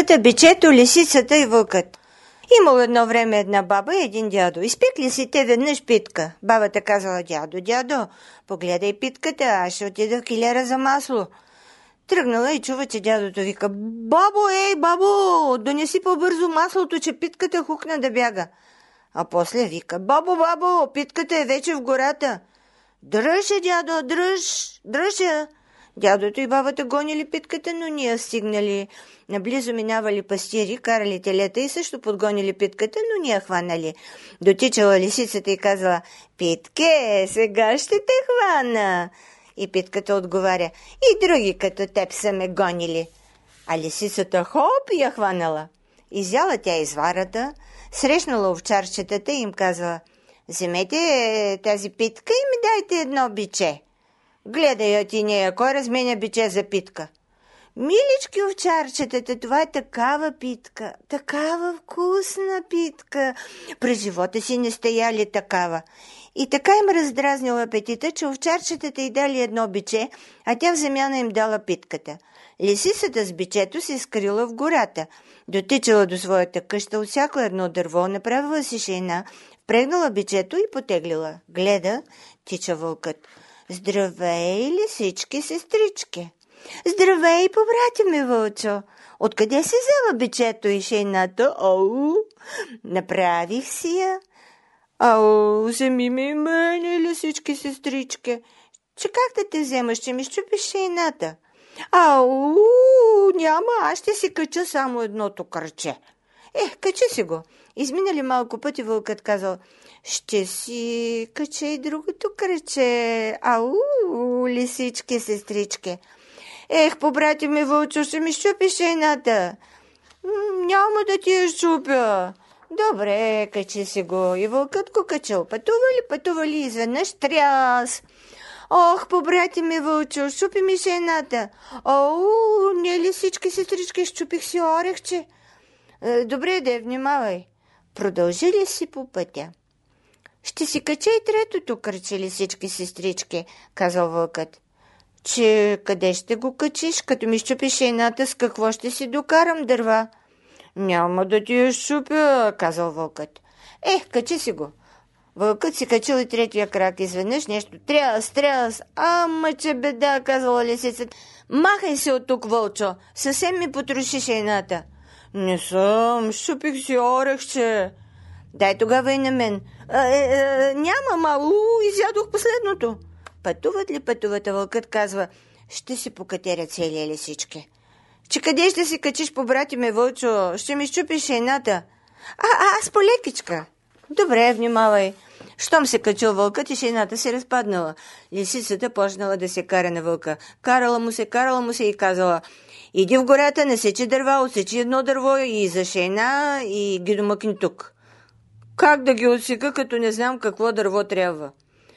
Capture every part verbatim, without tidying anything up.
Лисицата, бичето, лисицата и вълкът. Имало едно време една баба и един дядо. Изпекли си те веднъж питка. Бабата казала: дядо, дядо, погледай питката, аз ще отида в килера за масло. Тръгнала и чува, че дядото вика: бабо, ей, бабо, донеси по-бързо маслото, че питката хукна да бяга. А после вика: бабо, бабо, питката е вече в гората. Дръж я, дядо, дръж, дръж я. Дядото и бабата гонили питката, но ние стигнали. Наблизо минавали пастири, карали телета и също подгонили питката, но ние хванали. Дотичала лисицата и казала: питке, сега ще те хвана. И питката отговаря: и други като теб са ме гонили. А лисицата хоп я хванала. Изяла тя изварата, срещнала овчарчетата и им казала: вземете тази питка и ми дайте едно биче. Гледай я ти нея, кой разменя биче за питка? Милички овчарчетата, това е такава питка, такава вкусна питка. През живота си не сте яли такава. И така им раздразнила апетита, че овчарчетата й дали едно биче, а тя в замяна им дала питката. Лисицата с бичето се скрила в гората. Дотичала до своята къща от всяко едно дърво, направила си шейна, впрегнала бичето и потеглила. Гледа, тича вълкът. Здравей, лисички, сестрички! Здравей, побратя ми, вълчо! Откъде си взела бичето и шейната? Ау! Направих си я. Ау, вземи ми мене, лисички, сестрички. Че как да те вземаш, че ми щупиш шейната? Ау, няма, аз ще си кача само едното кръче. Е, качи си го. Изминали малко пъти вълкът казал: ще си кача и другото кръче. Ау, лисички, сестрички. Ех, побрати ми, вълчо, ще ми щупи шейната. Няма да ти я щупя. Добре, качи си го. И вълкът го качал. Пътували, пътували, изведнъж тряс. Ох, побрати ми, вълчо, щупи ми шейната. Ау, не, лисички, сестрички, щупих си орехче. Добре, де, внимавай. Продължили си по пътя. Ще си кача и третото кръче, лисички, сестрички, казал вълкът. Че къде ще го качиш, като ми щупиш шейната, с какво ще си докарам дърва? Няма да ти я щупя, казал вълкът. Ех, качи си го. Вълкът си качил и третия крак. Изведнъж нещо тряс, тряс. Ама че беда, казала лисицата. Махай се от тук, вълчо, съвсем ми потроши шейната. Не съм, щупих си орехче. Дай тогава и на мен. А, е, е, няма, малу, изядох последното. Пътуват ли пътуват, а вълкът казва: ще си покатеря целия лисички. Че къде ще си качиш, побрати ме, вълчо? Ще ми щупиш шейната. А, а, аз полекичка. Добре, внимавай. Щом се качил вълкът и шейната се разпаднала. Лисицата почнала да се кара на вълка. Карала му се, карала му се и казала: иди в гората, насечи дърва, отсечи едно дърво и за шейна и ги домъкни тук. Как да ги отсека, като не знам какво дърво трябва?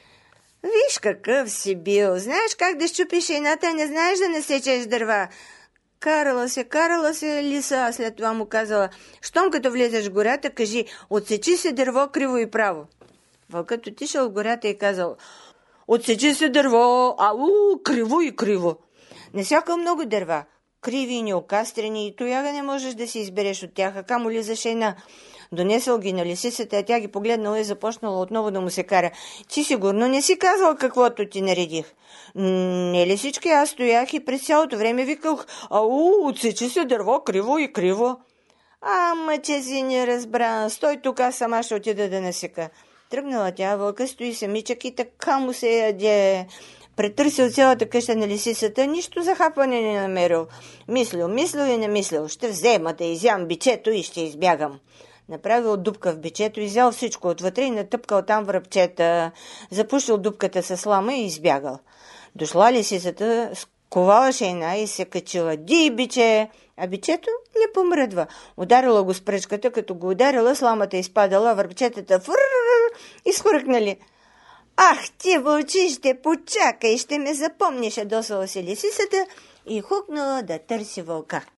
Виж какъв си бил. Знаеш как да щупиш шейната, а не знаеш да насечеш дърва. Карала се, карала се лиса, а след това му казала: щом като влезеш в гората, кажи: отсечи се дърво криво и право. Вълкът отишъл в гората и казал: отсечи се дърво, ау, криво и криво. Насякал много дърва, криви и неокастрени, и тояга не можеш да си избереш от тях, а камо ли за шейна. Донесъл ги на лисицата, а тя ги погледнала и започнала отново да му се кара. Ти сигурно не си казал каквото ти наредих. Не, лисички, аз стоях и през цялото време виках: ау, отсечи се дърво криво и криво. Ама че си не разбра, стой тук, аз сама ще отида да насека. Тръгнала тя, вълка стои самичък и така му се яде. Претърсил цялата къща на лисицата, нищо за хапане не намерил. Мислил, мислил и не мислил: ще взема да изям бичето и ще избягам. Направил дупка в бичето, изял всичко отвътре и натъпкал там връбчета, запушил дупката със слама и избягал. Дошла лисицата, сковала шейна и се качила: ди, биче! А бичето не помръдва. Ударила го с пръчката, като го ударила, сламата изпадала, връбчетата фррррр изхвъркнали. Ах, ти вълчище, почакай, ще ме запомниш, ядосала се лисицата и хукнала да търси вълка.